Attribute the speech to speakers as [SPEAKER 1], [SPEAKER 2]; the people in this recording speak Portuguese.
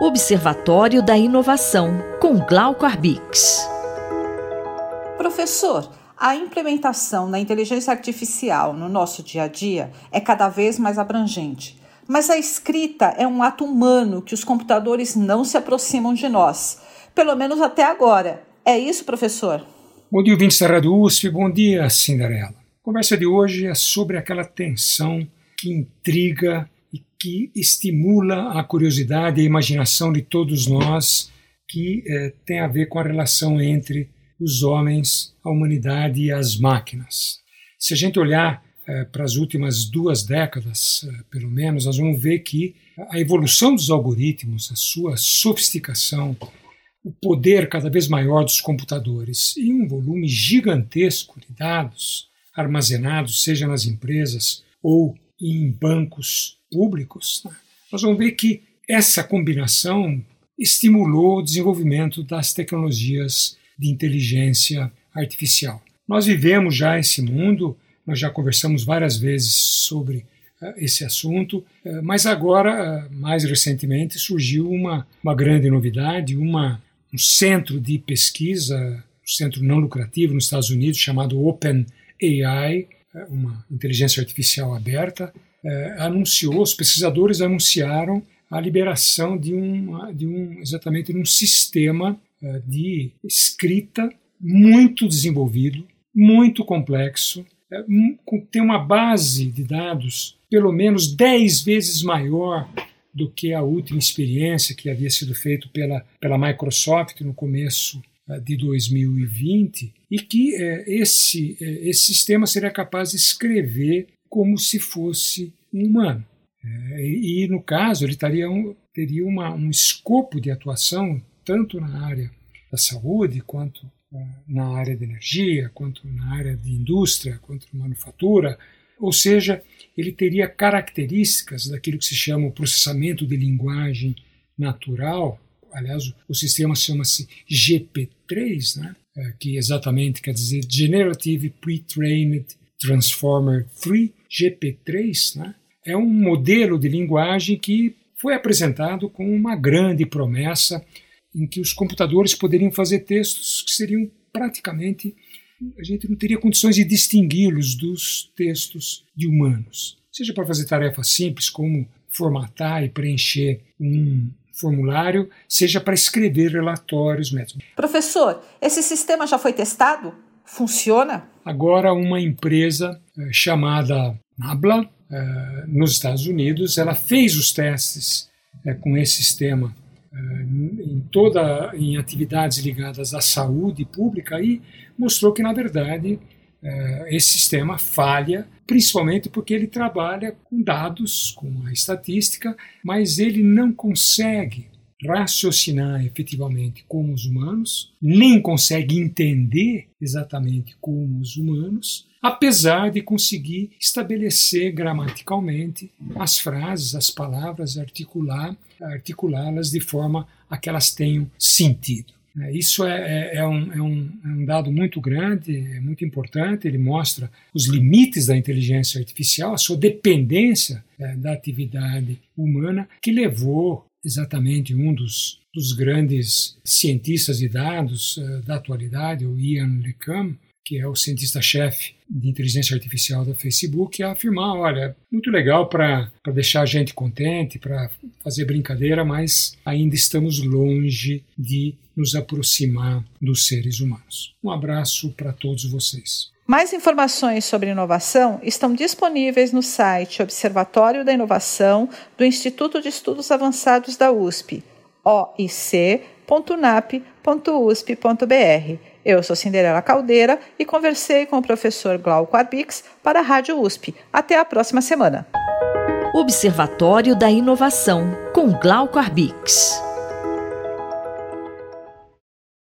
[SPEAKER 1] Observatório da Inovação, com Glauco Arbix.
[SPEAKER 2] Professor, a implementação da inteligência artificial no nosso dia a dia é cada vez mais abrangente. Mas a escrita é um ato humano que os computadores não se aproximam de nós. Pelo menos até agora. É isso, professor?
[SPEAKER 3] Bom dia, ouvintes da Rádio USP. Bom dia, Cinderela. A conversa de hoje é sobre aquela tensão que intriga e que estimula a curiosidade e a imaginação de todos nós, que tem a ver com a relação entre os homens, a humanidade e as máquinas. Se a gente olhar para as últimas 2 décadas, pelo menos, nós vamos ver que a evolução dos algoritmos, a sua sofisticação, o poder cada vez maior dos computadores e um volume gigantesco de dados armazenados, seja nas empresas ou em bancos públicos, nós vamos ver que essa combinação estimulou o desenvolvimento das tecnologias de inteligência artificial. Nós vivemos já esse mundo, nós já conversamos várias vezes sobre esse assunto, mas agora, mais recentemente, surgiu uma grande novidade, um centro de pesquisa, um centro não lucrativo nos Estados Unidos, chamado OpenAI, uma inteligência artificial aberta, os pesquisadores anunciaram a liberação exatamente de um sistema de escrita muito desenvolvido, muito complexo, tem uma base de dados pelo menos 10 vezes maior do que a última experiência que havia sido feita pela Microsoft no começo de 2020, e que esse sistema seria capaz de escrever como se fosse um humano. E, no caso, ele teria um escopo de atuação tanto na área da saúde, quanto na área de energia, quanto na área de indústria, quanto na manufatura. Ou seja, ele teria características daquilo que se chama o processamento de linguagem natural. Aliás, o sistema chama-se GP3, que exatamente quer dizer Generative Pre-trained Transformer 3, GP3, é um modelo de linguagem que foi apresentado com uma grande promessa em que os computadores poderiam fazer textos que seriam praticamente, a gente não teria condições de distingui-los dos textos de humanos. Seja para fazer tarefas simples como formatar e preencher um formulário, seja para escrever relatórios médicos.
[SPEAKER 2] Professor, esse sistema já foi testado? Funciona?
[SPEAKER 3] Agora, uma empresa chamada Nabla, nos Estados Unidos, ela fez os testes com esse sistema em atividades ligadas à saúde pública e mostrou que, na verdade, esse sistema falha, principalmente porque ele trabalha com dados, com a estatística, mas ele não consegue raciocinar efetivamente como os humanos, nem consegue entender exatamente como os humanos, apesar de conseguir estabelecer gramaticalmente as frases, as palavras, articulá-las de forma a que elas tenham sentido. Isso é um dado muito grande, é muito importante, ele mostra os limites da inteligência artificial, a sua dependência da atividade humana, que levou exatamente um dos grandes cientistas de dados da atualidade, o Ian LeCun, que é o cientista-chefe de inteligência artificial da Facebook, a afirmar, olha, muito legal para deixar a gente contente, para fazer brincadeira, mas ainda estamos longe de nos aproximar dos seres humanos. Um abraço para todos vocês.
[SPEAKER 2] Mais informações sobre inovação estão disponíveis no site Observatório da Inovação do Instituto de Estudos Avançados da USP, oic.nap.usp.br. Eu sou Cinderela Caldeira e conversei com o professor Glauco Arbix para a Rádio USP. Até a próxima semana.
[SPEAKER 1] Observatório da Inovação, com Glauco Arbix.